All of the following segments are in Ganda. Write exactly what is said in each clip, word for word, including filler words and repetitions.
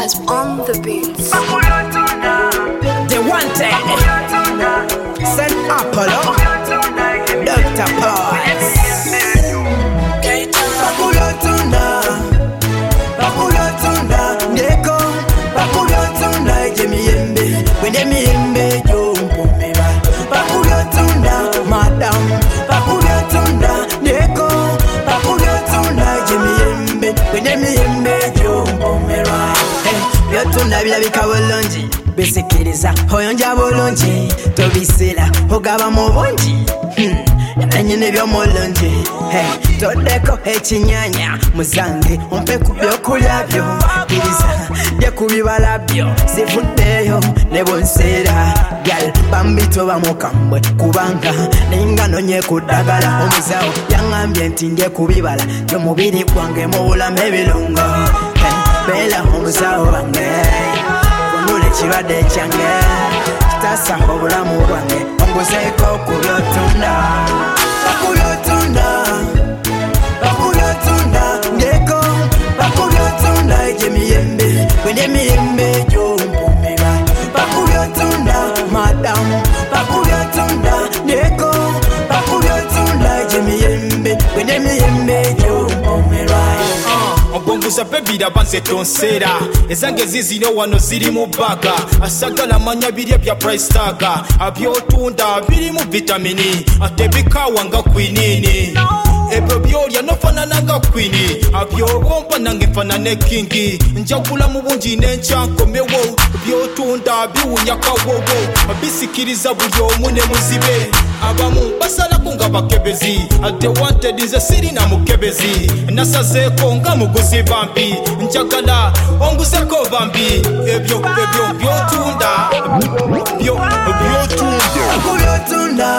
Jazz on the beats. The wanted Saint Apollo, Doctor Paz. Bakulotunda, bakulotunda, ndeko, bakulotunda, jemiyembe, wende miyembe jompomera. Bakulotunda, madam, bakulotunda, ndeko, bakulotunda, jemiyembe, wende miyembe jompomera. Byotunda birabika bulungi, bisikiriza oyonja bulungi, tobisira ogaba mu bungi. Nanyine by'omulungi, toddeko ekinyanya muzange ompe ku byokulya byo, kkiriza lye ku bibala byo, sivuddeyo ne bunseera gal bambi toba mukambwe kubanga nenga nonye ku ddagala. Omusawo yaŋŋambye nti ndye ku bibala gy'omubiri gwange mu bulamu ebirungo. Beera omusawo bange kunula ekirwadde kyange, kitasa obulamu bwange, onguzeeko ku byotunda. Bakulotunda, bakulotunda, ndeko, bakulotunda, ejemiyembe, wende miyembe jompomera. Bakulotunda, madam, bakulotunda, ndeko, bakulotunda, ejemiyembe, wende miyembe jompomera. Obonguza bebira banze tonsera ezange zizino wano ziri mu baga, asagala manya birye bya price tag, abyotunda biri mu vitamini ate bikawa nga kwinini. Ebyo byolya nofanana nga kwini, abyobompa nange nfanane kingi, njagula mu bungi n'enkyankomewo. Byotunda biwunya kawowo, bisikiriza buli omu ne muzibe. Abamu basalako nga bakebezi, ate wanted nze sirina mukebezi. Nasazeeko nga muguzi bambi, njagala onguzeko bambi. Ebyo ebyo byotunda, byo byotunda. Bakulotunda,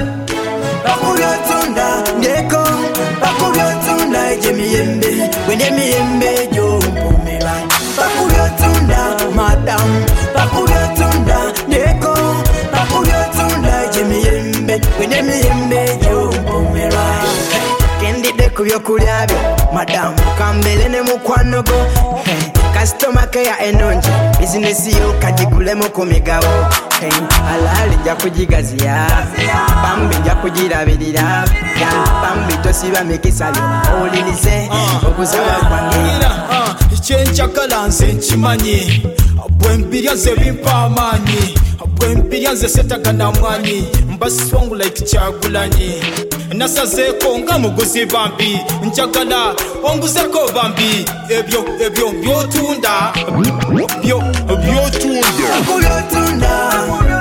bakulotunda, ndeko, bakulotunda, ejemiyembe, wende miyembe jompomera. Bakulotunda, madam, bakulotunda, ndeko, bakulotunda, ejemiyembe, wende miyembe jompomera. Kendidde ku byokulya byo, madam, kambere ne mukwano go. Customer care enongi, bizinesi yo kagigulemu ku migabo. Alali nja kugigaziya, bambi nja kugirabirira, bambi tosiba mikisa byo owulirize okusaba kwange. Kyenjagala nze nkimanyi, bwe mbirya nze bimpa amaanyi, bwe mbirya nze setagana mwanyi, mba strong like Kyagulanyi. Nasazeeko nga muguzi bambi, njagala onguzeko bambi. Ebyo ebyo byotunda, byo byotunda. Bakulotunda,